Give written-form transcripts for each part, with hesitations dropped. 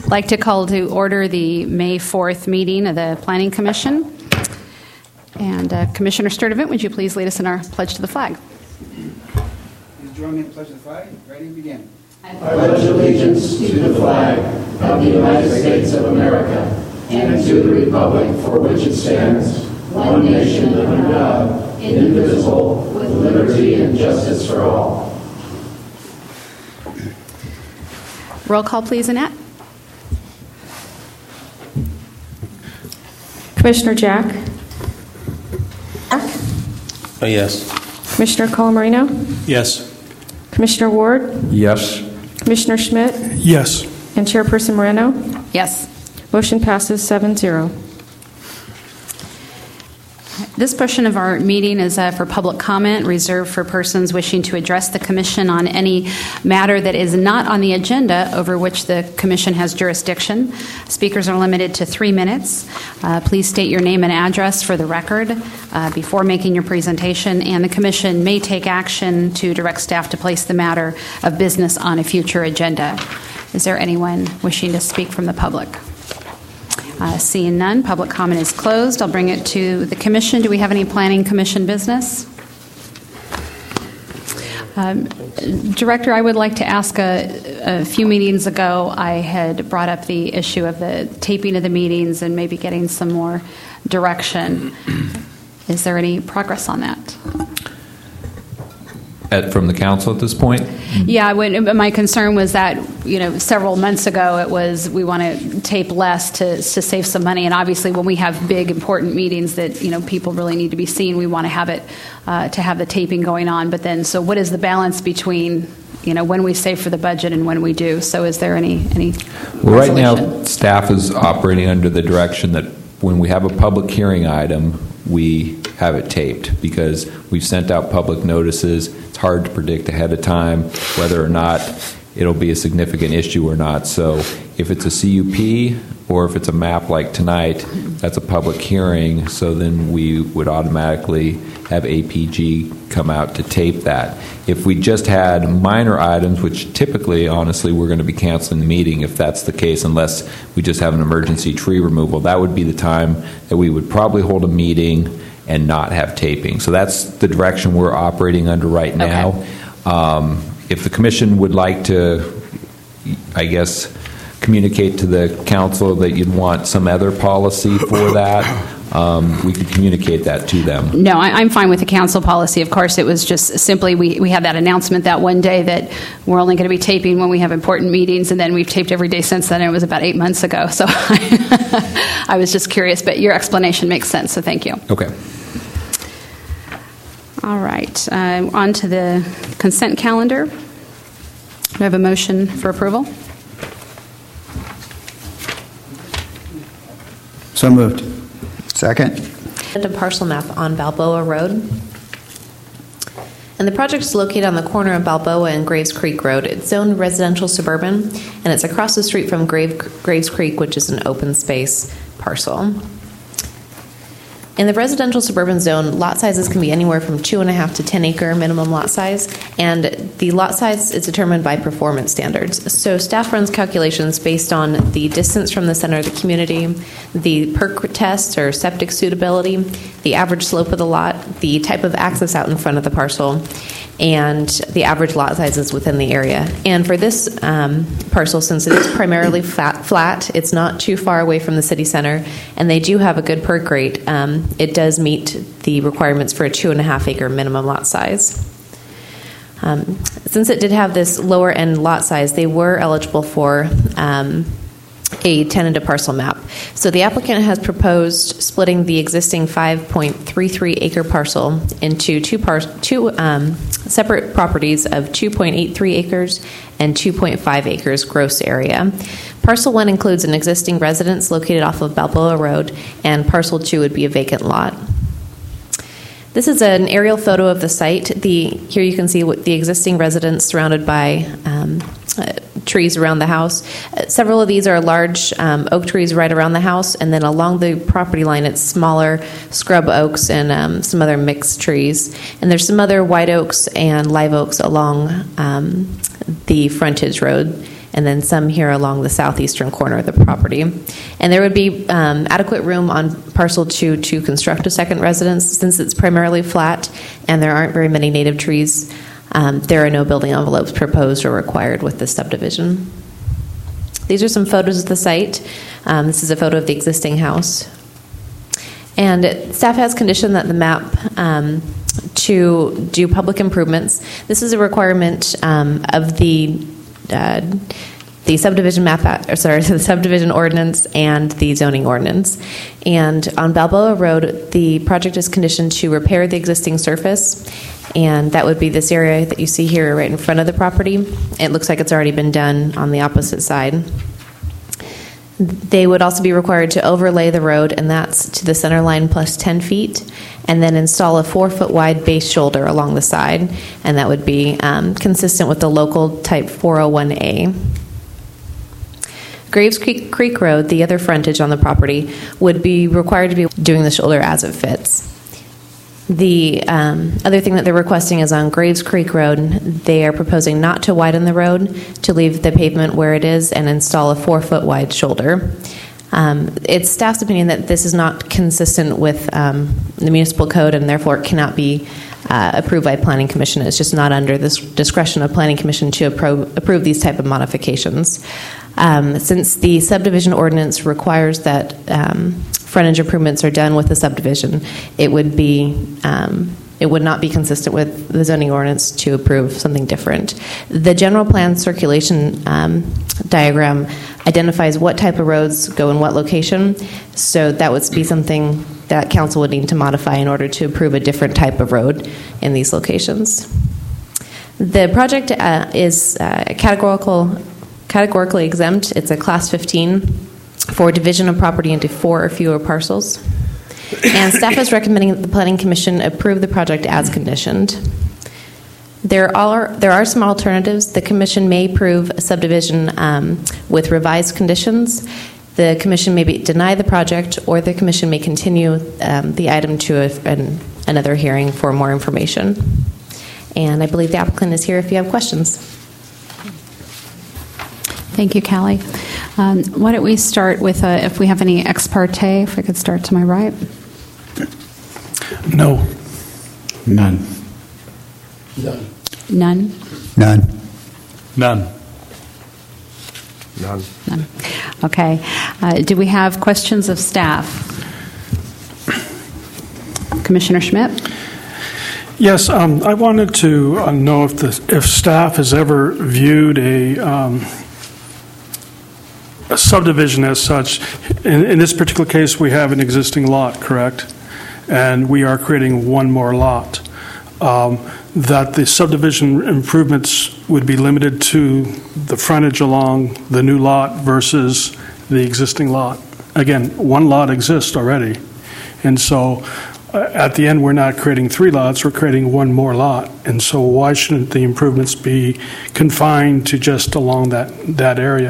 I'd like to call to order the May 4th meeting of the Planning Commission. And Commissioner Sturdivant, would you please lead us in our pledge to the flag? Please join me in the pledge to the flag. Ready, begin. I pledge allegiance to the flag of the United States of America and to the republic for which it stands, one nation under God, indivisible, with liberty and justice for all. Roll call, please, Annette. Commissioner Jack? Yes. Commissioner Colamarino? Yes. Commissioner Ward? Yes. Commissioner Schmidt? Yes. And Chairperson Moreno? Yes. Motion passes 7-0. This portion of our meeting is for public comment, reserved for persons wishing to address the Commission on any matter that is not on the agenda over which the Commission has jurisdiction. Speakers are limited to 3 minutes. Please state your name and address for the record before making your presentation, and the Commission may take action to direct staff to place the matter of business on a future agenda. Is there anyone wishing to speak from the public? Seeing none, public comment is closed. I'll bring it to the Commission. Do we have any Planning Commission business? Director, I would like to ask, a few meetings ago, I had brought up the issue of the taping of the meetings and maybe getting some more direction. Is there any progress on that? From the council at this point? Yeah, my concern was that, several months ago it was we want to tape less to save some money, and obviously when we have big important meetings that people really need to be seen, we want to have it to have the taping going on. But then, so what is the balance between when we save for the budget and when we do? So is there any Well, right now staff is operating under the direction that when we have a public hearing item, we have it taped because we've sent out public notices. It's hard to predict ahead of time whether or not it'll be a significant issue or not. So if it's a CUP or if it's a map like tonight, that's a public hearing, so then we would automatically have APG come out to tape that. If we just had minor items, which typically, honestly, we're going to be canceling the meeting if that's the case, unless we just have an emergency tree removal, that would be the time that we would probably hold a meeting and not have taping. So that's the direction we're operating under right now. Okay. If the Commission would like to, I guess, communicate to the Council that you'd want some other policy for that, we could communicate that to them. No, I'm fine with the Council policy. Of course, it was just simply we had that announcement that one day that we're only going to be taping when we have important meetings, and then we've taped every day since then, and it was about 8 months ago. So I was just curious, but your explanation makes sense, so thank you. Okay. All right. On to the consent calendar. Do I have a motion for approval? So moved. Second. A parcel map on Balboa Road. And the project is located on the corner of Balboa and Graves Creek Road. It's zoned residential suburban, and it's across the street from Graves Creek, which is an open space parcel. In the residential suburban zone, lot sizes can be anywhere from 2.5 to 10 acre minimum lot size, and the lot size is determined by performance standards. So staff runs calculations based on the distance from the center of the community, the PERC test or septic suitability, the average slope of the lot, the type of access out in front of the parcel, and the average lot sizes within the area. And for this parcel, since it is primarily flat, it's not too far away from the city center, and they do have a good PERC rate, it does meet the requirements for a 2.5 acre minimum lot size. Since it did have this lower end lot size, they were eligible for a tenanted parcel map. So the applicant has proposed splitting the existing 5.33 acre parcel into two separate properties of 2.83 acres and 2.5 acres gross area. Parcel 1 includes an existing residence located off of Balboa Road, and Parcel 2 would be a vacant lot. This is an aerial photo of the site. Here you can see what the existing residence surrounded by trees around the house. Several of these are large oak trees right around the house, and then along the property line it's smaller scrub oaks and some other mixed trees. And there's some other white oaks and live oaks along the frontage road. and then some here along the southeastern corner of the property. And there would be adequate room on parcel 2 to construct a second residence since it's primarily flat and there aren't very many native trees. There are no building envelopes proposed or required with this subdivision. These are some photos of the site. This is a photo of the existing house. And staff has conditioned that the map to do public improvements. This is a requirement of the subdivision the subdivision ordinance and the zoning ordinance. And on Balboa Road, the project is conditioned to repair the existing surface, and that would be this area that you see here right in front of the property. It looks like it's already been done on the opposite side. They would also be required to overlay the road, and that's to the center line plus 10 feet, and then install a 4-foot wide base shoulder along the side, and that would be consistent with the local type 401A. Graves Creek Road, the other frontage on the property, would be required to be doing the shoulder as it fits. The other thing that they're requesting is on Graves Creek Road, they are proposing not to widen the road, to leave the pavement where it is and install a 4-foot wide shoulder. It's staff's opinion that this is not consistent with the municipal code and therefore it cannot be approved by Planning Commission. It's just not under this discretion of Planning Commission to approve these type of modifications. Since the subdivision ordinance requires that frontage improvements are done with the subdivision, it would not be consistent with the zoning ordinance to approve something different. The general plan circulation diagram identifies what type of roads go in what location, so that would be something that council would need to modify in order to approve a different type of road in these locations. The project is categorically exempt. It's a class 15 for division of property into 4 or fewer parcels. And staff is recommending that the Planning Commission approve the project as conditioned. There are some alternatives. The Commission may approve a subdivision with revised conditions. The Commission may deny the project, or the Commission may continue the item to another hearing for more information. And I believe the applicant is here if you have questions. Thank you, Callie. Why don't we start with if we have any ex parte, if we could start to my right. No. None. None? None. None. None. Okay. Do we have questions of staff? Commissioner Schmidt? Yes, I wanted to know if staff has ever viewed a subdivision as such. In this particular case, we have an existing lot, correct? And we are creating one more lot. That the subdivision improvements would be limited to the frontage along the new lot versus the existing lot. Again, one lot exists already. And so at the end, we're not creating 3 lots, we're creating one more lot. And so why shouldn't the improvements be confined to just along that area?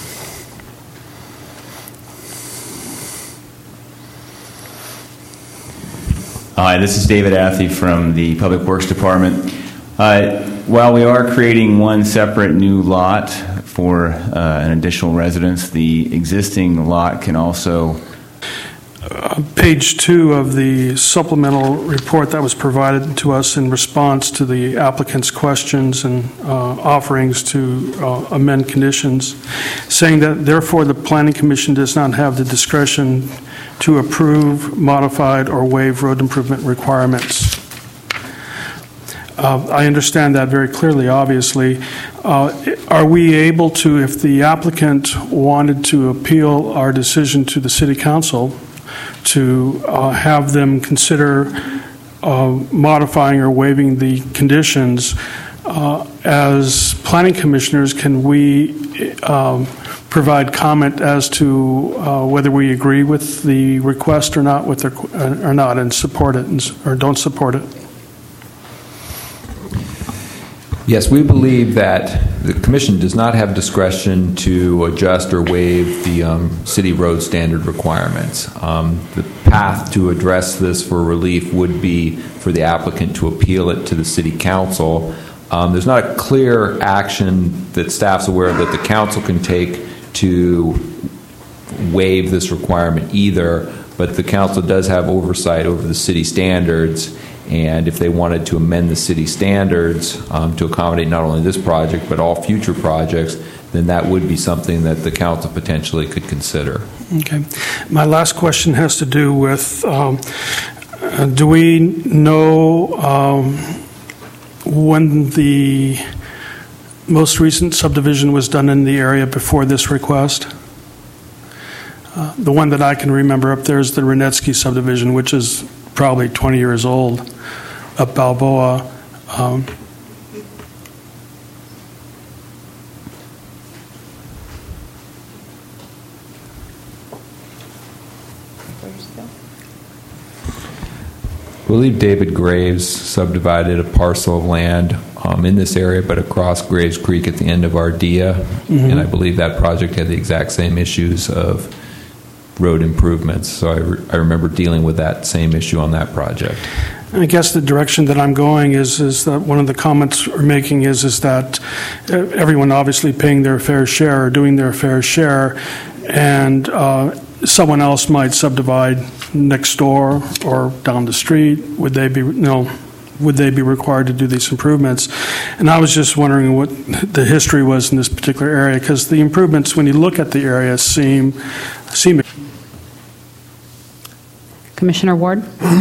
Hi, this is David Athey from the Public Works Department. While we are creating one separate new lot for an additional residence, the existing lot can also... Page 2 of the supplemental report that was provided to us in response to the applicant's questions and offerings to amend conditions, saying that therefore the Planning Commission does not have the discretion to approve, modified, or waive road improvement requirements. I understand that very clearly, obviously. Are we able to, if the applicant wanted to appeal our decision to the City Council, to have them consider modifying or waiving the conditions, as planning commissioners, can we provide comment as to whether we agree with the request or not, and support it or don't support it? Yes, we believe that the Commission does not have discretion to adjust or waive the city road standard requirements. The path to address this for relief would be for the applicant to appeal it to the City Council. There's not a clear action that staff's aware of that the council can take to waive this requirement either, but the council does have oversight over the city standards, and if they wanted to amend the city standards to accommodate not only this project but all future projects, then that would be something that the council potentially could consider. Okay. My last question has to do with, do we know when the most recent subdivision was done in the area before this request? The one that I can remember up there is the Renetsky subdivision, which is probably 20 years old, up Balboa. I believe David Graves subdivided a parcel of land in this area, but across Graves Creek at the end of Ardea, and I believe that project had the exact same issues of road improvements. So I remember dealing with that same issue on that project. I guess the direction that I'm going is that one of the comments we're making is that everyone obviously paying their fair share or doing their fair share, and someone else might subdivide next door or down the street. Would they be required to do these improvements? And I was just wondering what the history was in this particular area, because the improvements, when you look at the area, seem. Commissioner Ward?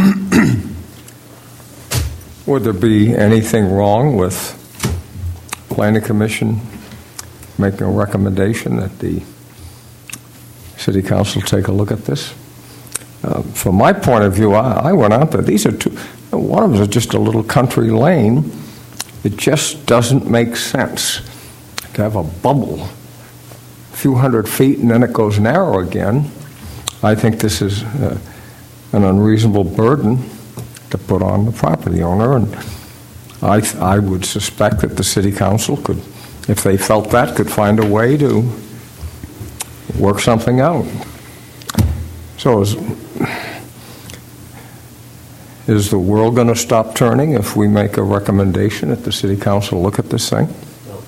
Would there be anything wrong with Planning Commission making a recommendation that the City Council take a look at this? From my point of view, I went out there. These are two. One of them is just a little country lane. It just doesn't make sense to have a bubble a few hundred feet and then it goes narrow again. I think this is an unreasonable burden to put on the property owner, and I would suspect that the City Council could, if they felt that, could find a way to work something out. So is the world going to stop turning if we make a recommendation that the City Council look at this thing?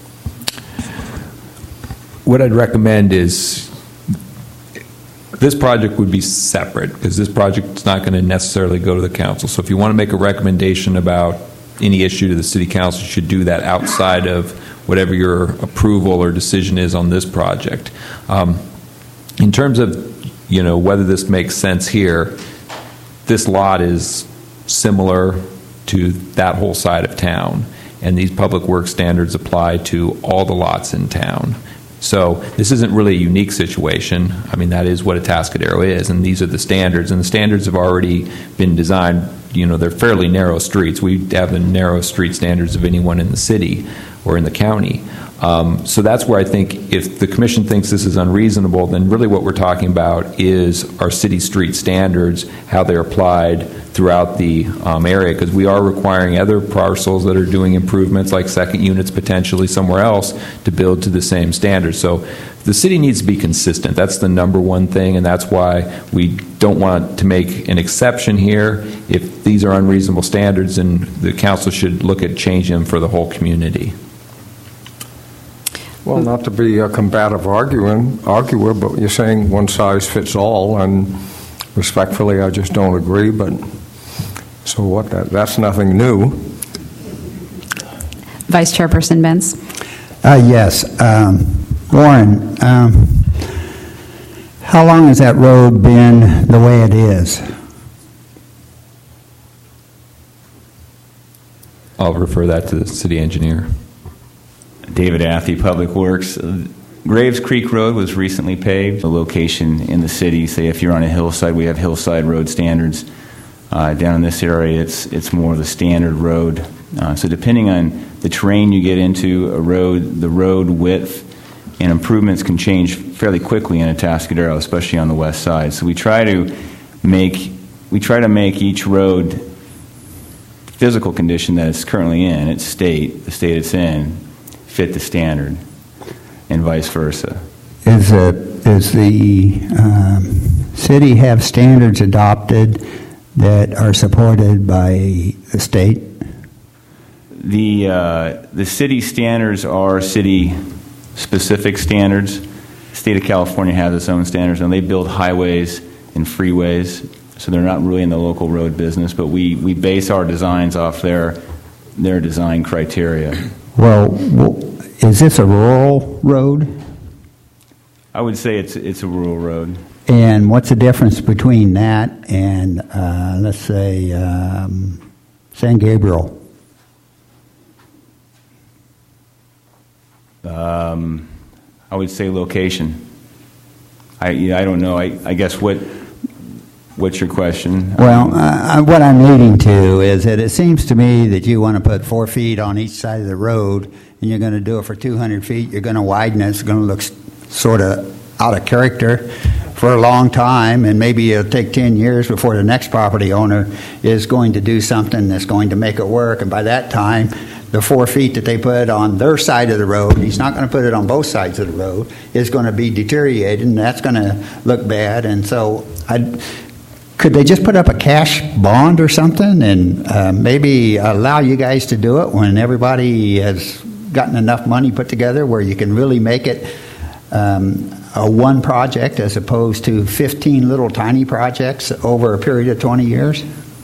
What I'd recommend is this project would be separate, because this project is not going to necessarily go to the council. So if you want to make a recommendation about any issue to the City Council, you should do that outside of whatever your approval or decision is on this project. In terms of whether this makes sense here, this lot is similar to that whole side of town, and these public works standards apply to all the lots in town. So this isn't really a unique situation. I mean, that is what Atascadero is, and these are the standards, and the standards have already been designed. They're fairly narrow streets. We have the narrow street standards of anyone in the city or in the county. So that's where I think if the Commission thinks this is unreasonable, then really what we're talking about is our city street standards, how they're applied throughout the area, because we are requiring other parcels that are doing improvements, like second units potentially somewhere else, to build to the same standards. So the city needs to be consistent. That's the number one thing, and that's why we don't want to make an exception here. If these are unreasonable standards, then the council should look at changing them for the whole community. Well, not to be a combative arguer, but you're saying one size fits all, and respectfully, I just don't agree. But so what? That's nothing new. Vice Chairperson Benz. Yes. Warren, how long has that road been the way it is? I'll refer that to the city engineer. David Athey, Public Works. Graves Creek Road was recently paved. A location in the city, say if you're on a hillside, we have hillside road standards. Down in this area, it's more of the standard road. So depending on the terrain you get into, the road width and improvements can change fairly quickly in Atascadero, especially on the west side. So we try to make each road physical condition that it's currently in, the state it's in, fit the standard, and vice versa. Does the city have standards adopted that are supported by the state? the city standards are city-specific standards. The state of California has its own standards, and they build highways and freeways, so they're not really in the local road business, but we base our designs off their design criteria. Well, is this a rural road? I would say it's a rural road. And what's the difference between that and, let's say, San Gabriel? I would say location. I don't know. I guess what's your question? Well, what I'm leading to is that it seems to me that you want to put 4 feet on each side of the road, and you're going to do it for 200 feet. You're going to widen it. It's going to look sort of out of character for a long time, and maybe it'll take 10 years before the next property owner is going to do something that's going to make it work. And by that time, the 4 feet that they put on their side of the road, he's not going to put it on both sides of the road, is going to be deteriorated, and that's going to look bad. And so could they just put up a cash bond or something and maybe allow you guys to do it when everybody has gotten enough money put together where you can really make it a one project as opposed to 15 little tiny projects over a period of 20 years?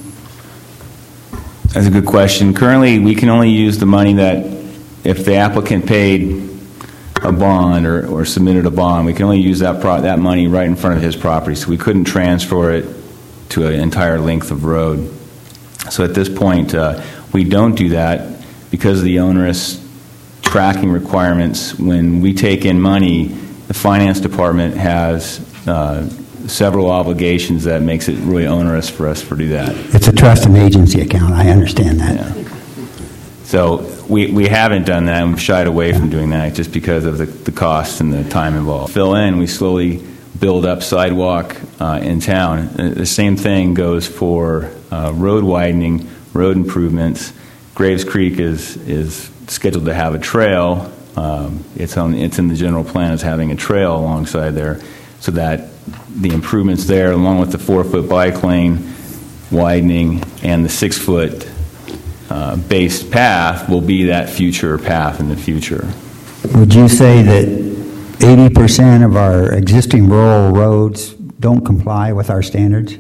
That's a good question. Currently, we can only use the money that if the applicant paid a bond or submitted a bond, we can only use that money right in front of his property. So we couldn't transfer it to an entire length of road. So at this point, we don't do that because of the onerous tracking requirements. When we take in money, the finance department has several obligations that makes it really onerous for us to do that. It's a trust and agency account. I understand that. Yeah. So we haven't done that, and we've shied away from doing that just because of the costs and the time involved. Fill in, we slowly build up sidewalk in town. The same thing goes for road widening, road improvements. Graves Creek is scheduled to have a trail. It's in the general plan as having a trail alongside there, so that the improvements there, along with the 4-foot bike lane widening and the 6-foot based path, will be that future path in the future. Would you say that 80% of our existing rural roads don't comply with our standards?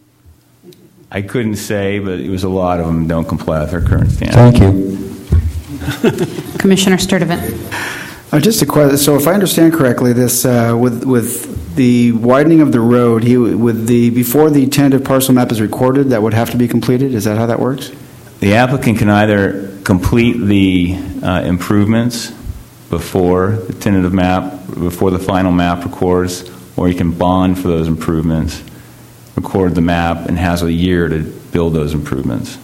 I couldn't say, but it was a lot of them don't comply with our current standards. Thank you. Commissioner Sturdivant. Just a question. So, if I understand correctly, this with the widening of the road, before the tentative parcel map is recorded, that would have to be completed. Is that how that works? The applicant can either complete the improvements before the tentative map, before the final map records, or you can bond for those improvements, record the map, and has a year to build those improvements.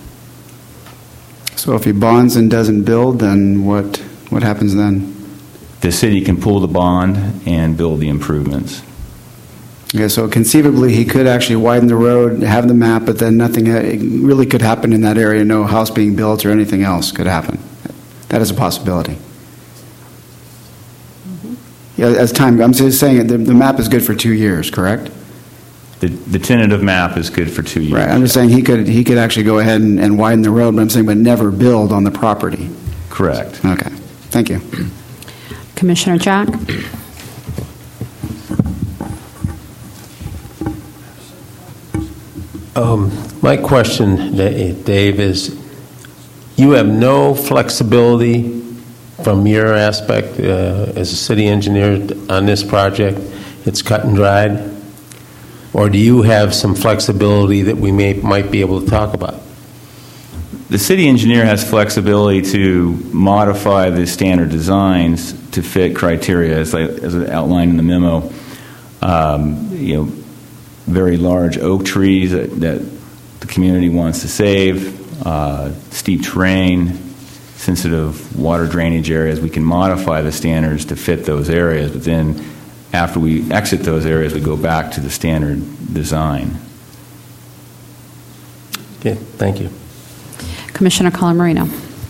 So if he bonds and doesn't build, then what happens then? The city can pull the bond and build the improvements. Okay, so conceivably he could actually widen the road, have the map, but then nothing really could happen in that area. No house being built or anything else could happen. That is a possibility. Mm-hmm. Yeah, as time, I'm just saying the map is good for 2 years, correct? The tentative map is good for 2 years. Right. I'm just saying he could actually go ahead and widen the road, but I'm saying but never build on the property. Correct. Okay. Thank you. Commissioner Jack. My question, Dave, is you have no flexibility from your aspect as a city engineer on this project? It's cut and dried? Or do you have some flexibility that we might be able to talk about? The city engineer has flexibility to modify the standard designs to fit criteria, as outlined in the memo. Very large oak trees that the community wants to save, steep terrain, sensitive water drainage areas. We can modify the standards to fit those areas, but then after we exit those areas, we go back to the standard design. Okay, thank you. Commissioner Colamarino.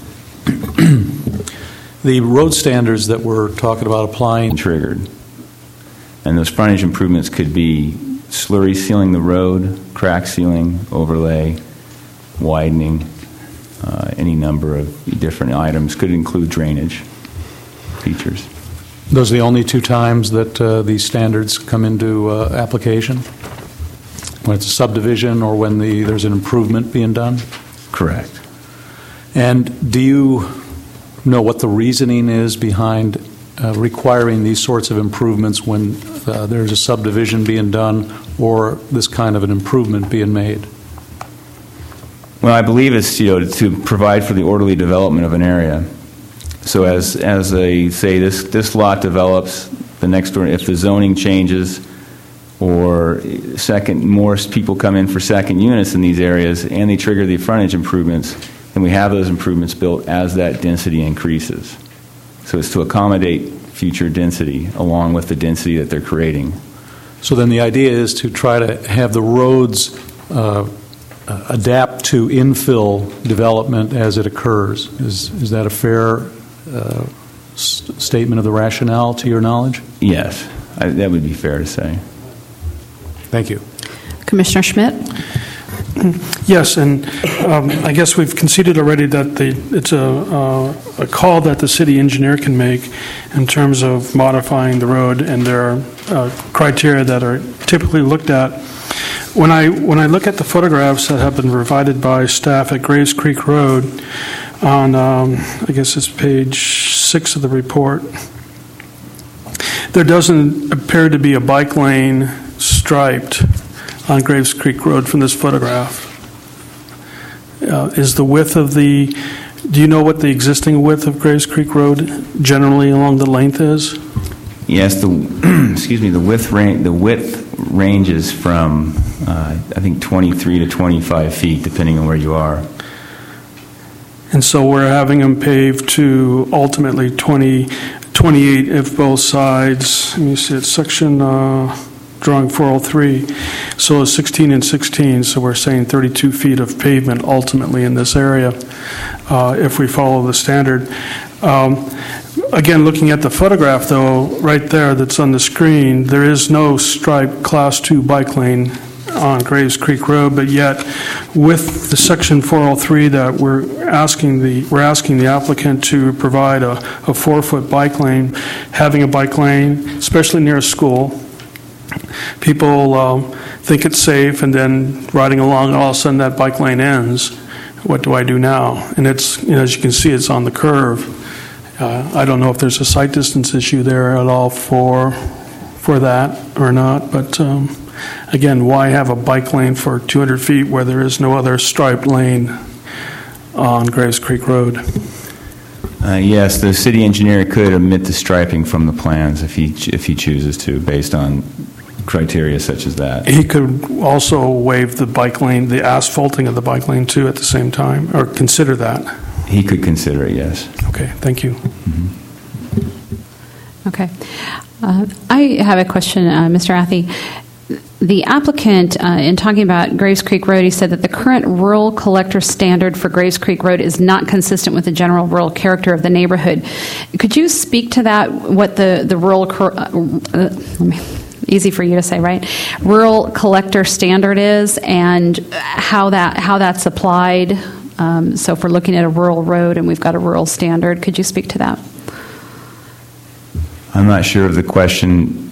The road standards that we're talking about applying triggered. And those frontage improvements could be slurry sealing the road, crack sealing, overlay, widening. any number of different items. Could include drainage features. Those are the only two times that these standards come into application? When it's a subdivision or when there's an improvement being done? Correct. And do you know what the reasoning is behind requiring these sorts of improvements when there's a subdivision being done or this kind of an improvement being made? Well, I believe it's to provide for the orderly development of an area. So as they say, this lot develops, the next door, if the zoning changes or more people come in for second units in these areas and they trigger the frontage improvements, then we have those improvements built as that density increases. So it's to accommodate future density along with the density that they're creating. So then the idea is to try to have the roads adapt to infill development as it occurs. Is that a fair statement of the rationale to your knowledge? Yes, that would be fair to say. Thank you. Commissioner Schmidt? Yes, and I guess we've conceded already that it's a call that the city engineer can make in terms of modifying the road, and there are criteria that are typically looked at. When I look at the photographs that have been provided by staff at Graves Creek Road on, I guess it's page 6 of the report, there doesn't appear to be a bike lane striped on Graves Creek Road from this photograph. Is the width of do you know what the existing width of Graves Creek Road generally along the length is? Yes, the width ranges from I think 23 to 25 feet, depending on where you are. And so we're having them paved to ultimately 28 if both sides. Let me see, it's section drawing 403. So it's 16 and 16, so we're saying 32 feet of pavement ultimately in this area if we follow the standard. Again, looking at the photograph, though, right there that's on the screen, there is no striped Class 2 bike lane on Graves Creek Road, but yet with the Section 403 that we're asking the applicant to provide a 4-foot bike lane, having a bike lane, especially near a school, people think it's safe, and then riding along, all of a sudden that bike lane ends. What do I do now? And it's, as you can see, it's on the curve. I don't know if there's a sight distance issue there at all for that or not, but again, why have a bike lane for 200 feet where there is no other striped lane on Graves Creek Road? Yes, the city engineer could omit the striping from the plans if he chooses to, based on criteria such as that. He could also waive the bike lane, the asphalting of the bike lane too at the same time, or consider that. He could consider it, yes. Okay, thank you. Mm-hmm. Okay. I have a question, Mr. Athey. The applicant, in talking about Graves Creek Road, he said that the current rural collector standard for Graves Creek Road is not consistent with the general rural character of the neighborhood. Could you speak to that, what the rural, easy for you to say, right? Rural collector standard is, and how that's applied? So if we're looking at a rural road and we've got a rural standard, could you speak to that? I'm not sure of the question.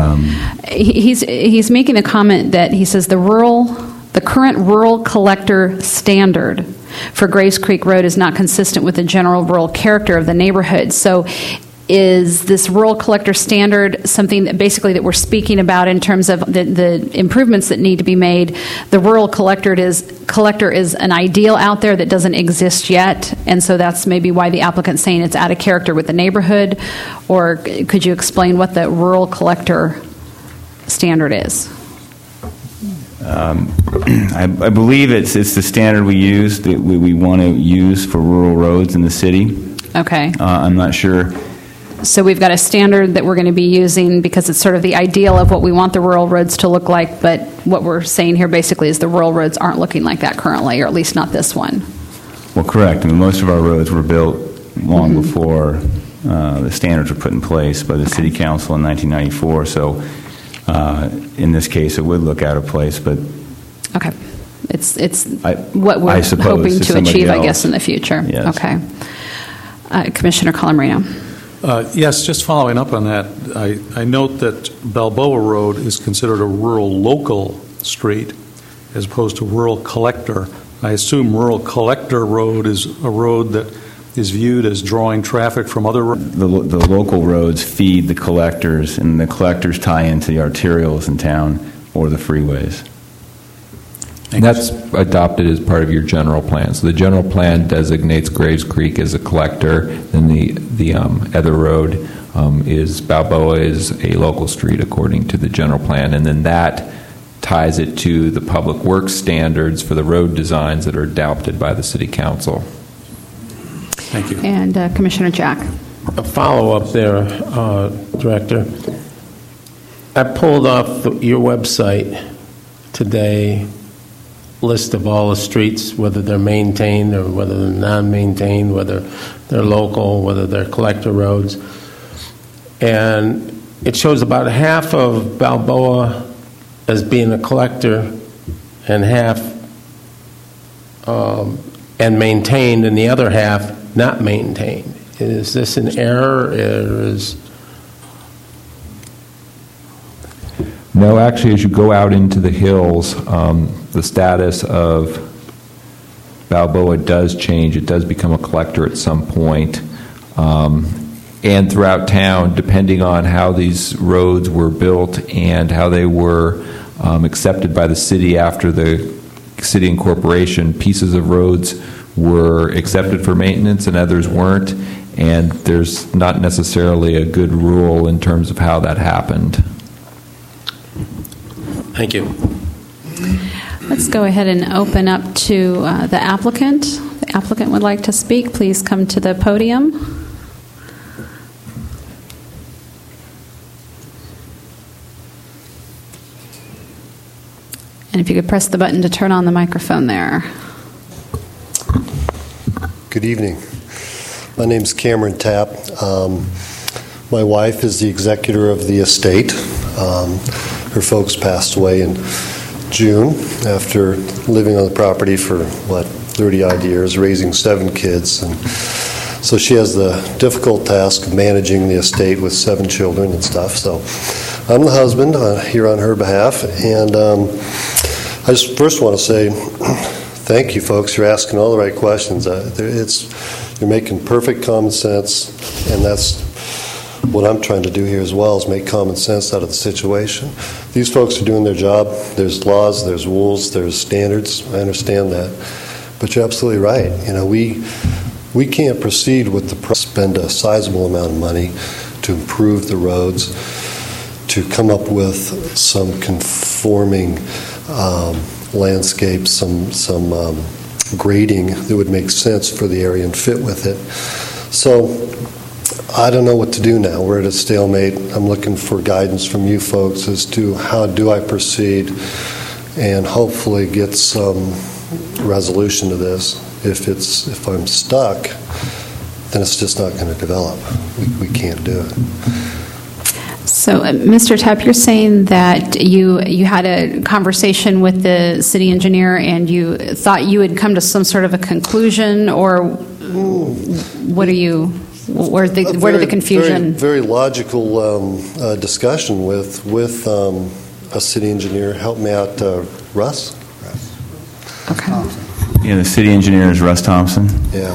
He's making a comment that he says the current rural collector standard for Graves Creek Road is not consistent with the general rural character of the neighborhood. So is this rural collector standard something that basically that we're speaking about in terms of the improvements that need to be made? The rural collector is an ideal out there that doesn't exist yet, and so that's maybe why the applicant's saying it's out of character with the neighborhood? Or could you explain what the rural collector standard is? I believe it's the standard we use, that we want to use for rural roads in the city. Okay. I'm not sure. So we've got a standard that we're going to be using because it's sort of the ideal of what we want the rural roads to look like, but what we're saying here basically is the rural roads aren't looking like that currently, or at least not this one. Well, correct. I mean, most of our roads were built long before the standards were put in place by the City Council in 1994, so in this case it would look out of place, but... Okay. It's I we're suppose, hoping to to somebody achieve, I else. guess, in the future. Yes. Okay. Commissioner Colamarino. Yes, just following up on that, I note that Balboa Road is considered a rural local street as opposed to rural collector. I assume rural collector road is a road that is viewed as drawing traffic from other roads. The local roads feed the collectors, and the collectors tie into the arterials in town or the freeways. And that's adopted as part of your general plan. So the general plan designates Graves Creek as a collector, and the other road is Balboa is a local street according to the general plan, and then that ties it to the public works standards for the road designs that are adopted by the City Council. Thank you. And Commissioner Jack. A follow-up there, Director. I pulled off your website today list of all the streets, whether they're maintained or whether they're non-maintained, whether they're local, whether they're collector roads. And it shows about half of Balboa as being a collector and half and maintained, and the other half not maintained. Is this an error? Or is No, actually, as you go out into the hills, the status of Balboa does change. It does become a collector at some point. And throughout town, depending on how these roads were built and how they were accepted by the city after the city incorporation, pieces of roads were accepted for maintenance and others weren't. And there's not necessarily a good rule in terms of how that happened. Thank you. Let's go ahead and open up to the applicant. The applicant would like to speak. Please come to the podium. And if you could press the button to turn on the microphone there. Good evening. My name's Cameron Tapp. My wife is the executor of the estate. Her folks passed away in June after living on the property for, 30-odd years, raising 7 kids. And so she has the difficult task of managing the estate with 7 children and stuff. So I'm the husband here on her behalf. And I just first want to say thank you, folks. You're asking all the right questions. You're making perfect common sense, and that's what I'm trying to do here as well, is make common sense out of the situation. These folks are doing their job. There's laws, there's rules, there's standards. I understand that. But you're absolutely right. You know, we can't proceed with spend a sizable amount of money to improve the roads, to come up with some conforming landscape, some grading that would make sense for the area and fit with it. So I don't know what to do now. We're at a stalemate. I'm looking for guidance from you folks as to how do I proceed and hopefully get some resolution to this. If I'm stuck, then it's just not going to develop. We can't do it. So, Mr. Tapp, you're saying that you had a conversation with the city engineer and you thought you had come to some sort of a conclusion, or what are you? Where did the confusion? Very logical discussion with a city engineer. Help me out, Russ. Okay. Yeah, the city engineer is Russ Thompson. Yeah.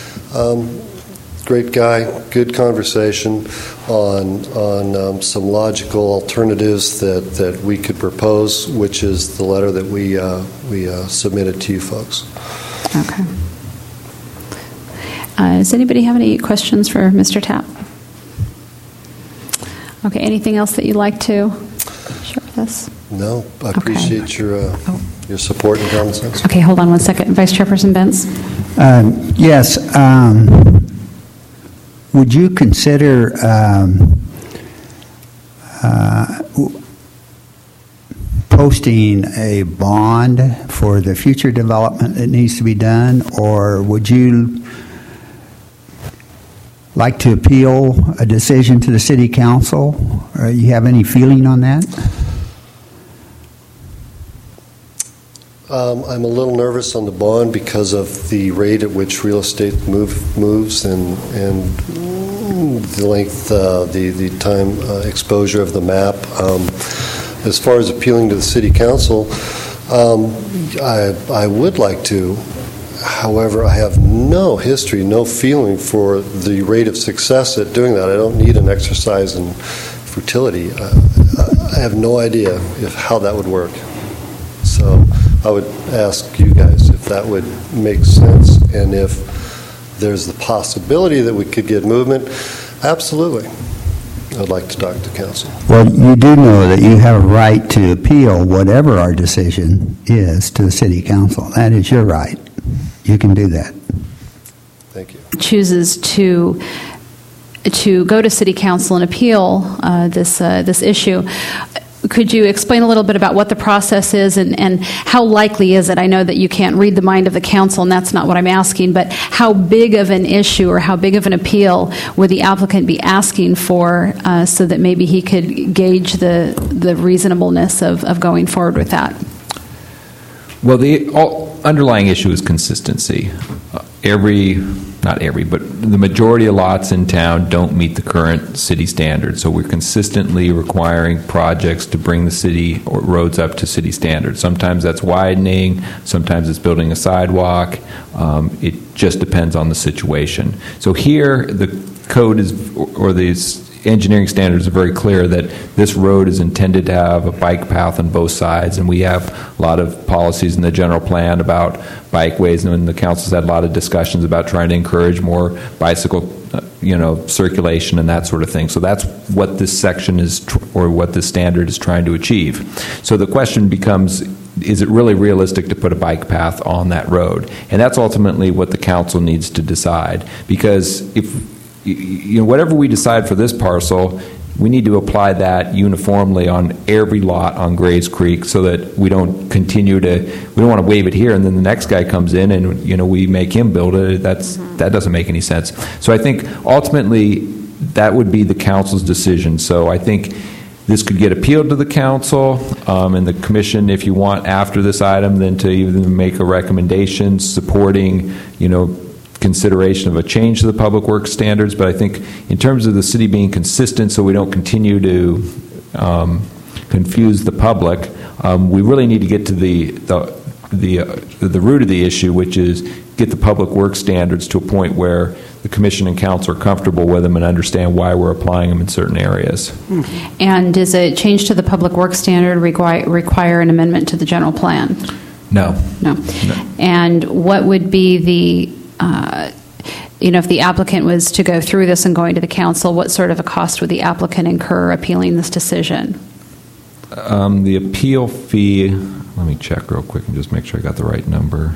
Great guy. Good conversation on some logical alternatives that we could propose, which is the letter that we submitted to you folks. Okay. Does anybody have any questions for Mr. Tapp? Okay. Anything else that you'd like to share with us? No. I appreciate your support and common sense. Okay. Hold on one second. Vice Chairperson Benz? Yes. Would you consider posting a bond for the future development that needs to be done, or would you like to appeal a decision to the City Council? Or you have any feeling on that? I'm a little nervous on the bond because of the rate at which real estate moves and the length, the time exposure of the map. As far as appealing to the City Council, I would like to. However, I have no history, no feeling for the rate of success at doing that. I don't need an exercise in futility. I have no idea how that would work. So I would ask you guys if that would make sense, and if there's the possibility that we could get movement. Absolutely. I'd like to talk to council. Well, you do know that you have a right to appeal whatever our decision is to the City Council. That is your right. You can do that. Thank you. Chooses to go to City Council and appeal this issue. Could you explain a little bit about what the process is and how likely is it? I know that you can't read the mind of the council, and that's not what I'm asking, but how big of an issue or how big of an appeal would the applicant be asking for so that maybe he could gauge the reasonableness of going forward with that? Well, the underlying issue is consistency. Not every, but the majority of lots in town don't meet the current city standards. So we're consistently requiring projects to bring the city or roads up to city standards. Sometimes that's widening, sometimes it's building a sidewalk. It just depends on the situation. So here, the code is, or these engineering standards are very clear that this road is intended to have a bike path on both sides, and we have a lot of policies in the general plan about bikeways, and the council's had a lot of discussions about trying to encourage more bicycle circulation and that sort of thing. So that's what this section is, or what this standard is trying to achieve. So the question becomes, is it really realistic to put a bike path on that road? And that's ultimately what the council needs to decide, because if whatever we decide for this parcel, we need to apply that uniformly on every lot on Graves Creek, so that we don't want to waive it here and then the next guy comes in and we make him build it. That doesn't make any sense. So I think ultimately that would be the council's decision. So I think this could get appealed to the council and the commission, if you want, after this item, then to even make a recommendation supporting consideration of a change to the public works standards. But I think in terms of the city being consistent, so we don't continue to confuse the public, we really need to get to the root of the issue, which is get the public works standards to a point where the commission and council are comfortable with them and understand why we're applying them in certain areas. And does a change to the public works standard require an amendment to the general plan? No. And what would be the if the applicant was to go through this and going to the council, what sort of a cost would the applicant incur appealing this decision? The appeal fee, let me check real quick and just make sure I got the right number.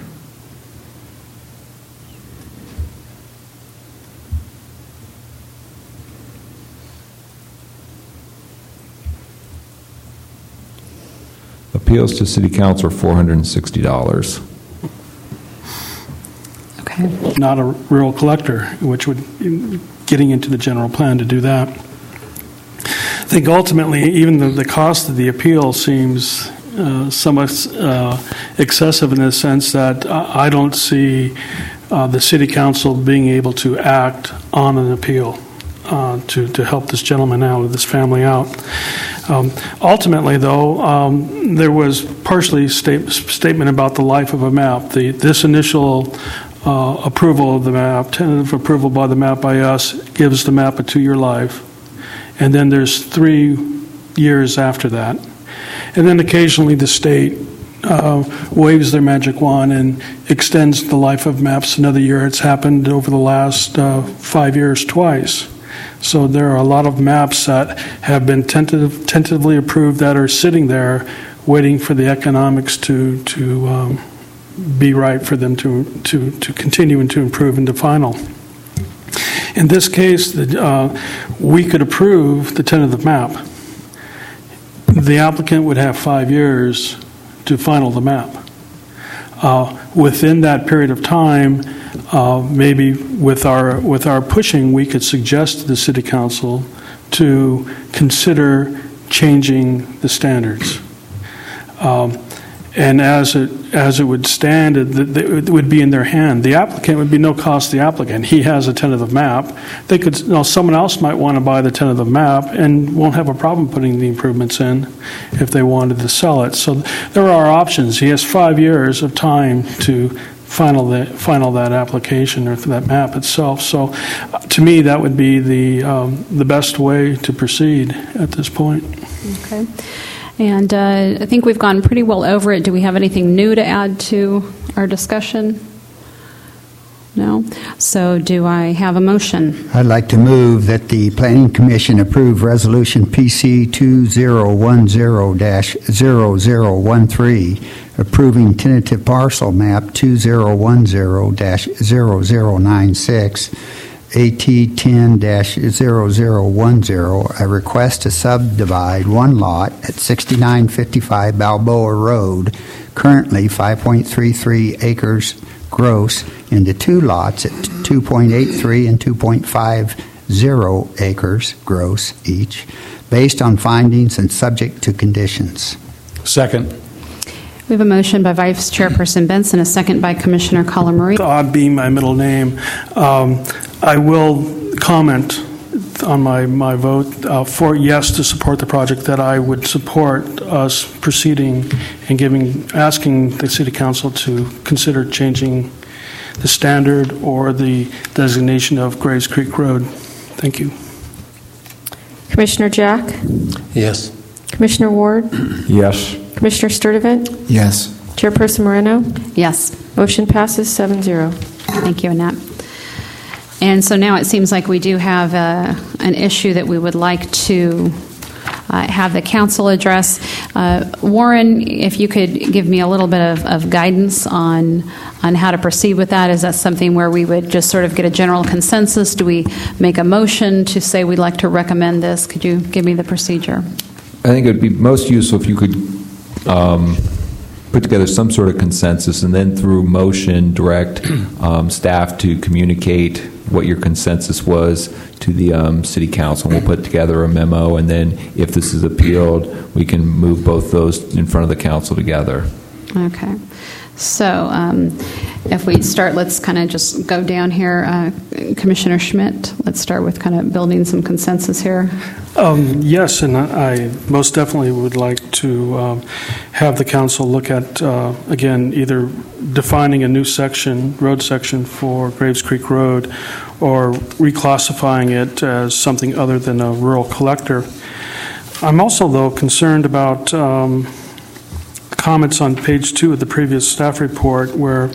Appeals to City Council are $460. Okay. Not a rural collector, which would, getting into the general plan to do that. I think ultimately, even the cost of the appeal seems somewhat excessive in the sense that I don't see the City Council being able to act on an appeal to help this gentleman out, or this family out. Ultimately, though, there was partially statement about the life of a map. This initial approval of the map, tentative approval by the map by us, gives the map a 2-year life. And then there's 3 years after that. And then occasionally the state waves their magic wand and extends the life of maps another year. It's happened over the last 5 years twice. So there are a lot of maps that have been tentatively approved that are sitting there waiting for the economics to be right for them to continue and to improve into final. In this case, we could approve the tentative map. The applicant would have 5 years to final the map. Within that period of time, maybe with our pushing, we could suggest to the City Council to consider changing the standards. And as it would stand, it would be in their hand. The applicant would be no cost to the applicant. He has a tentative map. They could, someone else might want to buy the tentative map and won't have a problem putting the improvements in if they wanted to sell it. So there are options. He has 5 years of time to final that application or that map itself. So to me, that would be the best way to proceed at this point. Okay. And I think we've gone pretty well over it. Do we have anything new to add to our discussion? No? So do I have a motion? I'd like to move that the Planning Commission approve Resolution PC 2010-0013, approving tentative parcel map 2010-0096, AT 10-0010, a request to subdivide one lot at 6955 Balboa Road, currently 5.33 acres gross, into two lots at 2.83 and 2.50 acres gross each, based on findings and subject to conditions. Second. We have a motion by Vice Chairperson Benson, a second by Commissioner Calamari. Odd being my middle name, I will comment on my vote for yes to support the project, that I would support us proceeding and asking the City Council to consider changing the standard or the designation of Graves Creek Road. Thank you. Commissioner Jack? Yes. Commissioner Ward? Yes. Commissioner Sturdivant? Yes. Chairperson Moreno? Yes. Motion passes 7-0. Thank you, Annette. And so now it seems like we do have an issue that we would like to have the council address. Warren, if you could give me a little bit of guidance on how to proceed with that. Is that something where we would just sort of get a general consensus? Do we make a motion to say we'd like to recommend this? Could you give me the procedure? I think it would be most useful if you could put together some sort of consensus and then through motion direct staff to communicate what your consensus was to the City Council. We'll put together a memo, and then if this is appealed, we can move both those in front of the council together. Okay. So if we start, let's kind of just go down here. Commissioner Schmidt, let's start with kind of building some consensus here. Yes, and I most definitely would like to have the council look at, again, either defining a new section, road section for Graves Creek Road, or reclassifying it as something other than a rural collector. I'm also, though, concerned about comments on page 2 of the previous staff report where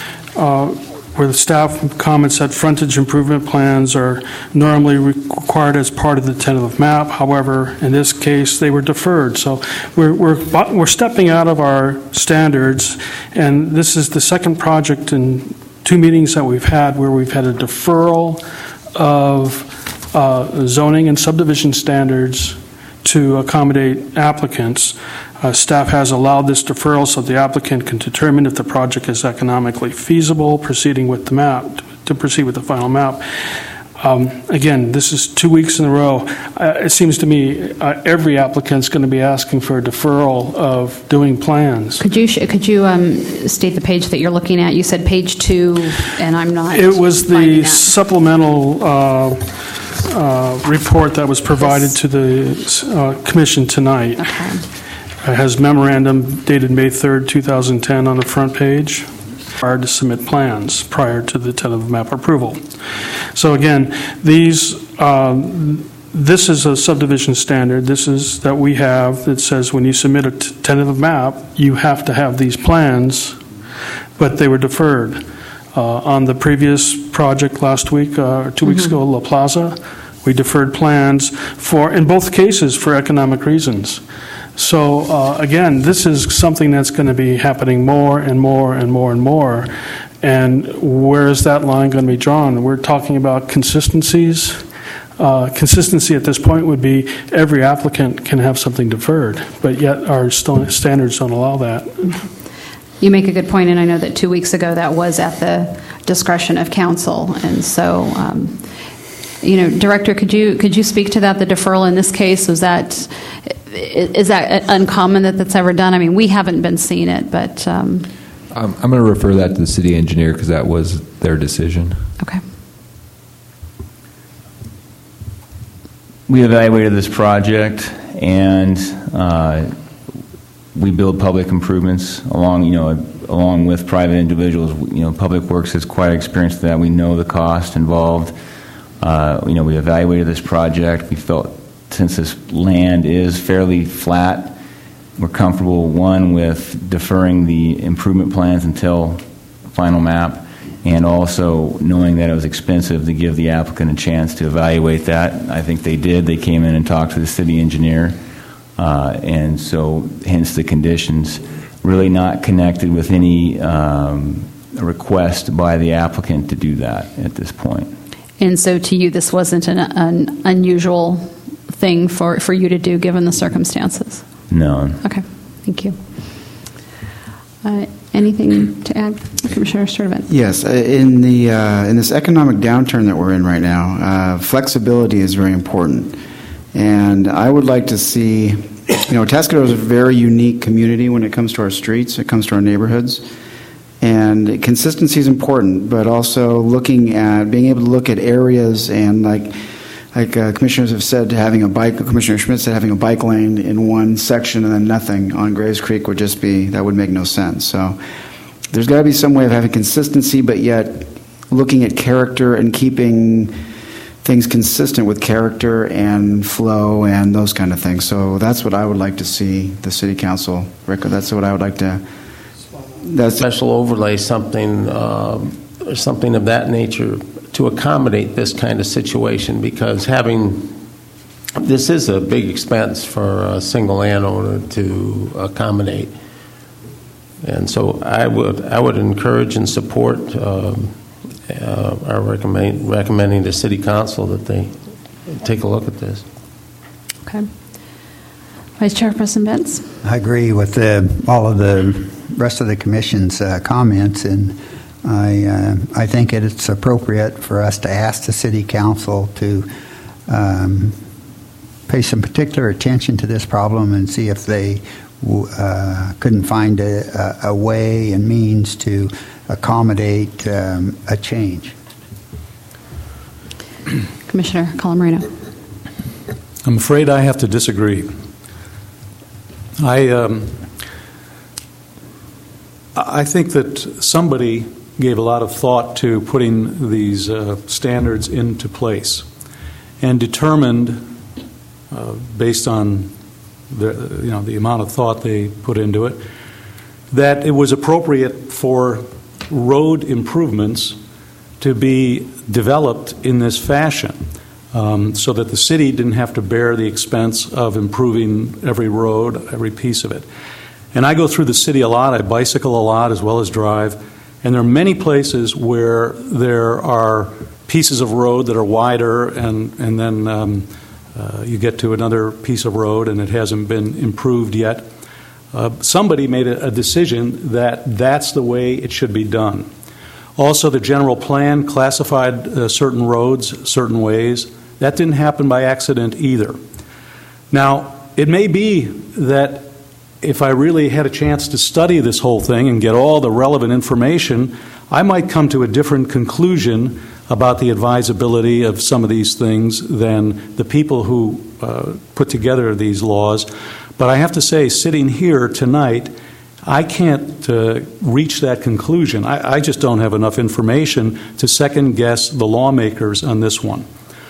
the staff comments that frontage improvement plans are normally required as part of the tentative map. However, in this case, they were deferred. So we're stepping out of our standards, and this is the second project in 2 meetings that we've had where we've had a deferral of zoning and subdivision standards to accommodate applicants. Staff has allowed this deferral so the applicant can determine if the project is economically feasible, proceeding with the map, to proceed with the final map. Again, this is 2 weeks in a row. It seems to me every applicant's going to be asking for a deferral of doing plans. Could you state the page that you're looking at? You said page 2, and I'm not. It was the supplemental report that was provided to the commission tonight. Okay. It has memorandum dated May 3rd, 2010 on the front page. Required to submit plans prior to the tentative map approval. So again, this is a subdivision standard. This is that we have that says when you submit a tentative map, you have to have these plans, but they were deferred. On the previous project last week, 2 weeks ago, La Plaza, we deferred plans in both cases for economic reasons. So again, this is something that's going to be happening more and more and more and more. And where is that line going to be drawn? We're talking about consistencies. Consistency at this point would be every applicant can have something deferred, but yet our standards don't allow that. You make a good point, and I know that 2 weeks ago that was at the discretion of council, and so Director, could you speak to that? The deferral in this case, is that uncommon that that's ever done? I mean, we haven't been seeing it, but I'm going to refer that to the city engineer because that was their decision. Okay. We evaluated this project, and we build public improvements along with private individuals. Public Works has quite experienced that. We know the cost involved. We evaluated this project. We felt since this land is fairly flat, we're comfortable, one, with deferring the improvement plans until final map, and also knowing that it was expensive to give the applicant a chance to evaluate that. I think they did. They came in and talked to the city engineer, and so hence the conditions, really not connected with any request by the applicant to do that at this point. And so to you, this wasn't an unusual thing for you to do given the circumstances? No. Okay, thank you. Anything to add, Commissioner Sturdivant? Yes, in this economic downturn that we're in right now, flexibility is very important. And I would like to see, Tuscadero is a very unique community when it comes to our streets, it comes to our neighborhoods. And consistency is important, but also being able to look at areas and like commissioners have said, Commissioner Schmidt said having a bike lane in one section and then nothing on Graves Creek that would make no sense. So there's got to be some way of having consistency, but yet looking at character and keeping things consistent with character and flow and those kind of things. So that's what I would like to see the City Council record. That's what I would like to. Special overlay, something of that nature to accommodate this kind of situation, because this is a big expense for a single landowner to accommodate. And so I would encourage and support our recommending to City Council that they take a look at this. Okay. Vice Chairperson Betts? I agree with all of the rest of the Commission's comments, and I think it's appropriate for us to ask the City Council to pay some particular attention to this problem and see if they couldn't find a way and means to accommodate a change. Commissioner Colamarino. I'm afraid I have to disagree. I think that somebody gave a lot of thought to putting these standards into place and determined, based on the amount of thought they put into it, that it was appropriate for road improvements to be developed in this fashion, so that the city didn't have to bear the expense of improving every road, every piece of it. And I go through the city a lot. I bicycle a lot as well as drive. And there are many places where there are pieces of road that are wider, and then you get to another piece of road and it hasn't been improved yet. Somebody made a decision that that's the way it should be done. Also, the general plan classified certain roads certain ways. That didn't happen by accident either. Now, it may be that if I really had a chance to study this whole thing and get all the relevant information, I might come to a different conclusion about the advisability of some of these things than the people who put together these laws. But I have to say, sitting here tonight, I can't reach that conclusion. I just don't have enough information to second-guess the lawmakers on this one.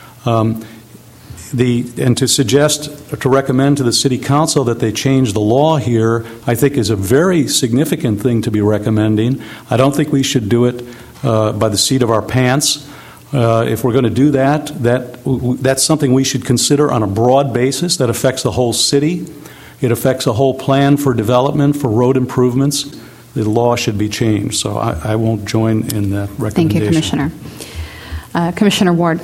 And to recommend to the City Council that they change the law here, I think is a very significant thing to be recommending. I don't think we should do it by the seat of our pants. If we're going to do that's something we should consider on a broad basis that affects the whole city. It affects a whole plan for development, for road improvements. The law should be changed. So I won't join in that recommendation. Thank you, Commissioner. Commissioner Ward.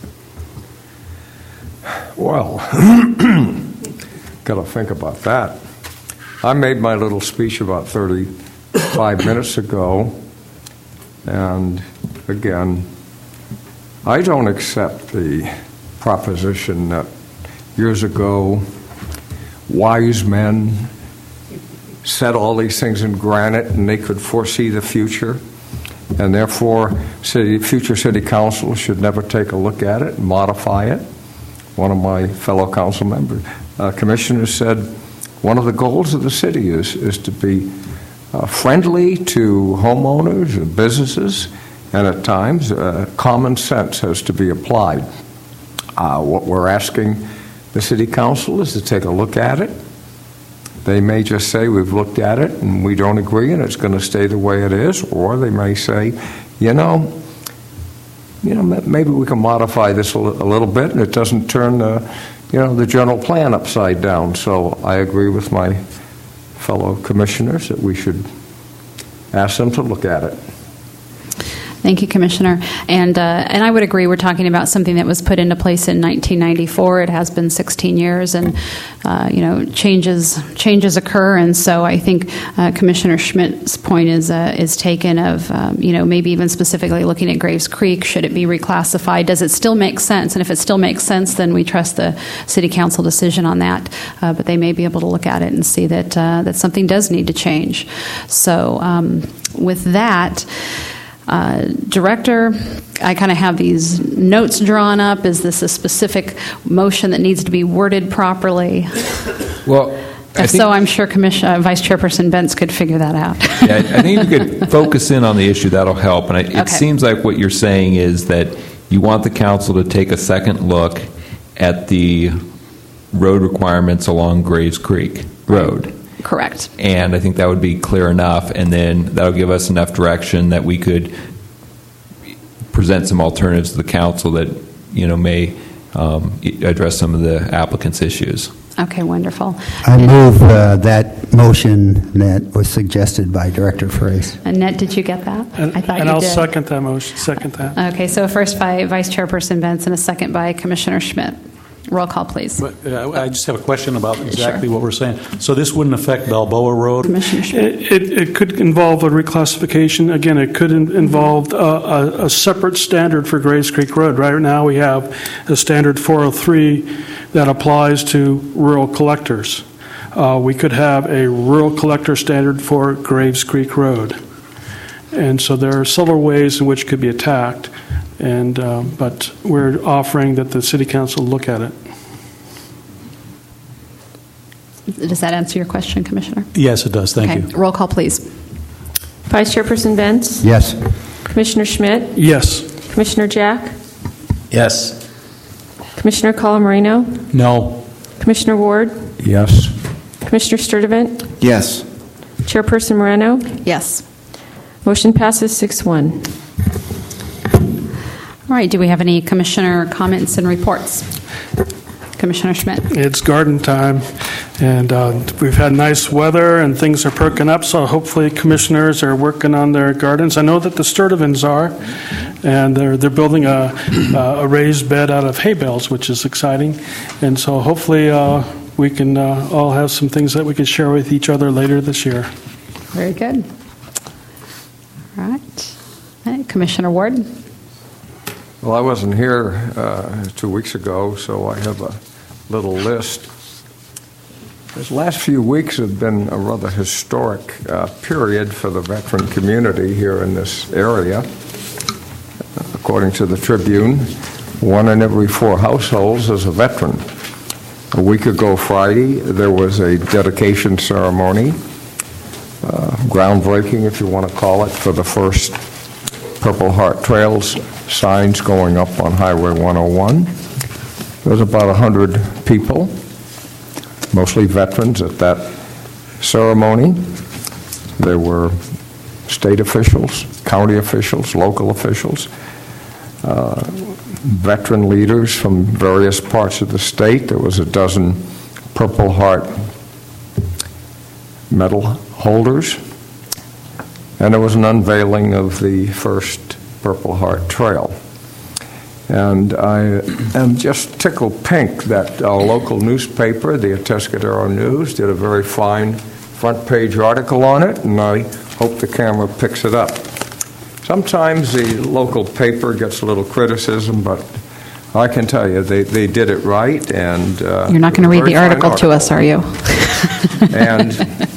Well, got to think about that. I made my little speech about 35 minutes ago, and again, I don't accept the proposition that years ago wise men set all these things in granite and they could foresee the future, and therefore future city council should never take a look at it and modify it. One of my fellow council members, commissioners, said one of the goals of the city is to be friendly to homeowners and businesses, and at times common sense has to be applied. What we're asking the city council is to take a look at it. They may just say, we've looked at it and we don't agree and it's going to stay the way it is, or they may say, maybe we can modify this a little bit and it doesn't turn the general plan upside down. So I agree with my fellow commissioners that we should ask them to look at it. Thank you, Commissioner. And I would agree. We're talking about something that was put into place in 1994. It has been 16 years, and changes occur. And so I think Commissioner Schmidt's point is taken of maybe even specifically looking at Graves Creek. Should it be reclassified? Does it still make sense? And if it still makes sense, then we trust the City Council decision on that. But they may be able to look at it and see that something does need to change. So with that. Director, I kind of have these notes drawn up. Is this a specific motion that needs to be worded properly? Well, if so, I'm sure Vice Chairperson Bentz could figure that out. Yeah, I think if you could focus in on the issue, that'll help. And it seems like what you're saying is that you want the council to take a second look at the road requirements along Graves Creek Road. Correct. And I think that would be clear enough, and then that'll give us enough direction that we could present some alternatives to the council that may address some of the applicants' issues. Okay, wonderful. I move that motion that was suggested by Director Fraze. Annette, did you get that? I thought you did. And I'll second that motion. Second that. Okay, so first by Vice Chairperson Bentz and a second by Commissioner Schmidt. Roll call, please. But, I just have a question about exactly what we're saying. So this wouldn't affect Balboa Road? It could involve a reclassification. Again, it could involve a separate standard for Graves Creek Road. Right now we have a standard 403 that applies to rural collectors. We could have a rural collector standard for Graves Creek Road. And so there are several ways in which it could be attacked. But we're offering that the City Council look at it. Does that answer your question, Commissioner? Yes, it does. Thank you. Roll call, please. Vice Chairperson Bentz? Yes. Commissioner Schmidt? Yes. Commissioner Jack? Yes. Commissioner Colamarino? No. Commissioner Ward? Yes. Commissioner Sturdivant? Yes. Chairperson Moreno? Yes. Motion passes 6-1. All right, do we have any commissioner comments and reports? Commissioner Schmidt. It's garden time, and we've had nice weather, and things are perking up, so hopefully commissioners are working on their gardens. I know that the Sturdivants are, and they're building a raised bed out of hay bales, which is exciting. And so hopefully we can all have some things that we can share with each other later this year. Very good. All right. Commissioner Ward. Well, I wasn't here 2 weeks ago, so I have a little list. These last few weeks have been a rather historic period for the veteran community here in this area. According to the Tribune, 1 in every 4 households is a veteran. A week ago Friday, there was a dedication ceremony, groundbreaking, if you want to call it, for the first Purple Heart Trails signs going up on Highway 101. There was about 100 people, mostly veterans, at that ceremony. There were state officials, county officials, local officials, veteran leaders from various parts of the state. There was a dozen Purple Heart medal holders. And there was an unveiling of the first Purple Heart Trail. And I am just tickled pink that our local newspaper, the Atascadero News, did a very fine front page article on it, and I hope the camera picks it up. sometimes the local paper gets a little criticism, but I can tell you they did it right. And you're not going to read the article to us, are you? And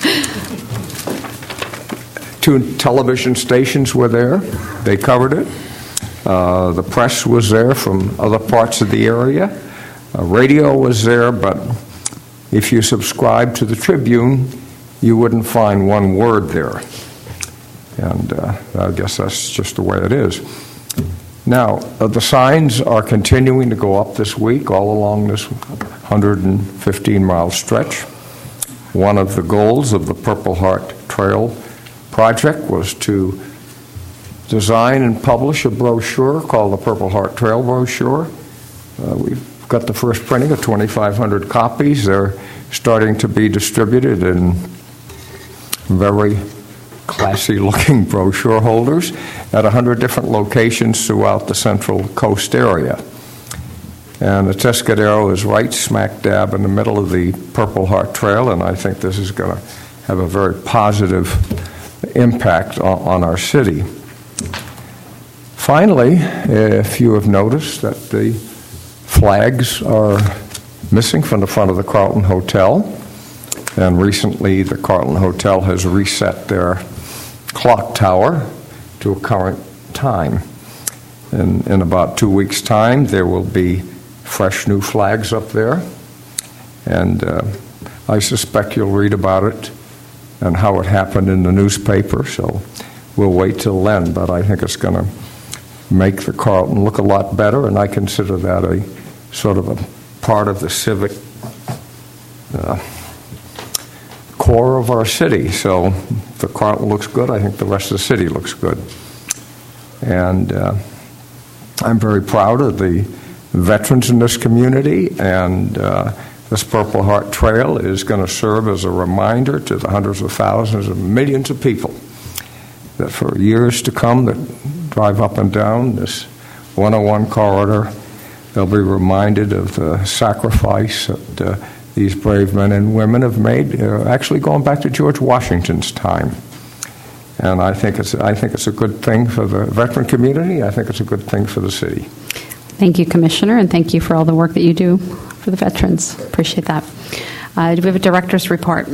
2 television stations were there. They covered it. The press was there from other parts of the area. Radio was there, but if you subscribe to the Tribune, you wouldn't find one word there. And I guess that's just the way it is. Now, the signs are continuing to go up this week all along this 115-mile stretch. One of the goals of the Purple Heart Trail project was to design and publish a brochure called the Purple Heart Trail Brochure. We've got the first printing of 2,500 copies. They're starting to be distributed in very classy-looking brochure holders at 100 different locations throughout the Central Coast area. And the Tuscadero is right smack dab in the middle of the Purple Heart Trail, and I think this is going to have a very positive impact on our city. Finally, if you have noticed that the flags are missing from the front of the Carlton Hotel, and recently the Carlton Hotel has reset their clock tower to a current time. And in about 2 weeks' time, there will be fresh new flags up there, and I suspect you'll read about it and how it happened in the newspaper, so we'll wait till then, but I think it's going to make the Carlton look a lot better, and I consider that a sort of a part of the civic core of our city. So if the Carlton looks good, I think the rest of the city looks good. And I'm very proud of the veterans in this community, and this Purple Heart Trail is going to serve as a reminder to the hundreds of thousands of millions of people that for years to come that drive up and down this 101 corridor, they'll be reminded of the sacrifice that these brave men and women have made, actually going back to George Washington's time. And I think it's a good thing for the veteran community. I think it's a good thing for the city. Thank you, Commissioner, and thank you for all the work that you do for the veterans. Appreciate that. Do we have a director's report?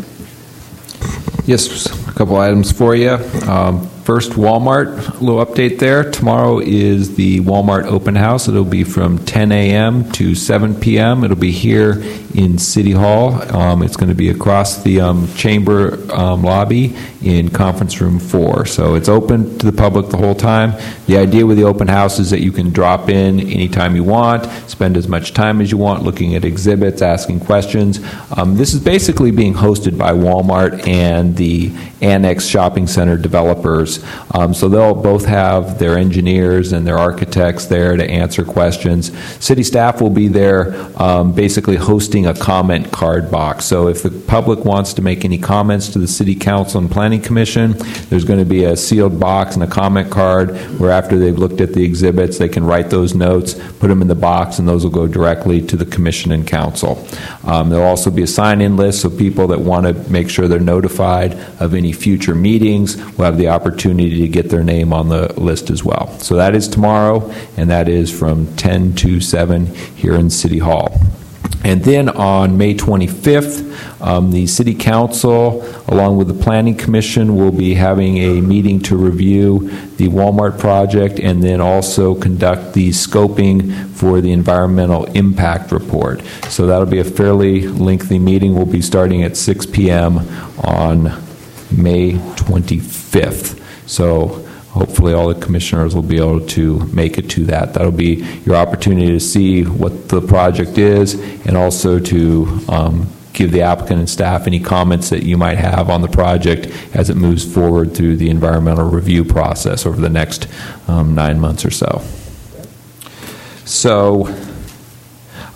Yes, a couple items for you. First, Walmart, a little update there. Tomorrow is the Walmart open house. It'll be from 10 a.m. to 7 p.m. It'll be here in City Hall. It's going to be across the chamber lobby in conference room 4. So it's open to the public the whole time. The idea with the open house is that you can drop in anytime you want, spend as much time as you want looking at exhibits, asking questions. This is basically being hosted by Walmart and the Annex Shopping Center developers. So they'll both have their engineers and their architects there to answer questions. City staff will be there basically hosting a comment card box. So if the public wants to make any comments to the City Council and Planning Commission, there's going to be a sealed box and a comment card where after they've looked at the exhibits, they can write those notes, put them in the box, and those will go directly to the Commission and Council. There'll also be a sign-in list, so people that want to make sure they're notified of any future meetings will have the opportunity to get their name on the list as well. So that is tomorrow, and that is from 10 to 7 here in City Hall. And then on May 25th, the City Council, along with the Planning Commission, will be having a meeting to review the Walmart project and then also conduct the scoping for the environmental impact report. So that'll be a fairly lengthy meeting. We'll be starting at 6 p.m. on May 25th. So hopefully all the commissioners will be able to make it to that. That'll be your opportunity to see what the project is and also to give the applicant and staff any comments that you might have on the project as it moves forward through the environmental review process over the next 9 months or so. So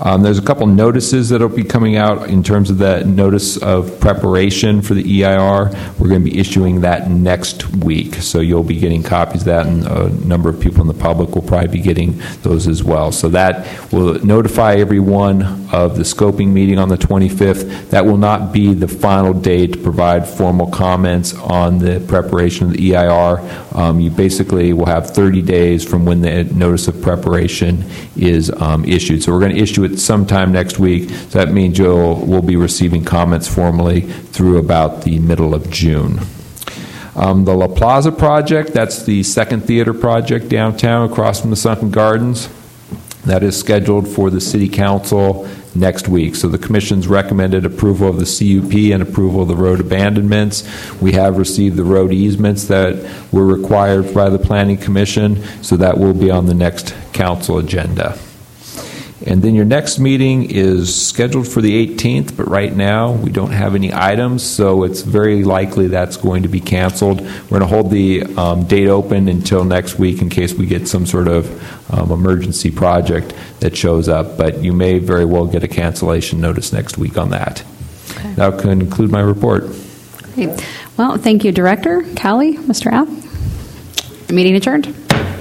There's a couple notices that will be coming out in terms of the notice of preparation for the EIR. We're going to be issuing that next week, so you'll be getting copies of that, and a number of people in the public will probably be getting those as well. So that will notify everyone of the scoping meeting on the 25th. That will not be the final day to provide formal comments on the preparation of the EIR. You basically will have 30 days from when the notice of preparation is issued. So we're going to issue it sometime next week. So that means we'll be receiving comments formally through about the middle of June. The La Plaza project, that's the second theater project downtown across from the Sunken Gardens. That is scheduled for the City Council next week. So the Commission's recommended approval of the CUP and approval of the road abandonments. We have received the road easements that were required by the Planning Commission, so that will be on the next Council agenda. And then your next meeting is scheduled for the 18th, but right now we don't have any items, so it's very likely that's going to be canceled. We're going to hold the date open until next week in case we get some sort of emergency project that shows up, but you may very well get a cancellation notice next week on that. Okay. That will conclude my report. Great. Well, thank you, Director Callie, Mr. App. Meeting adjourned.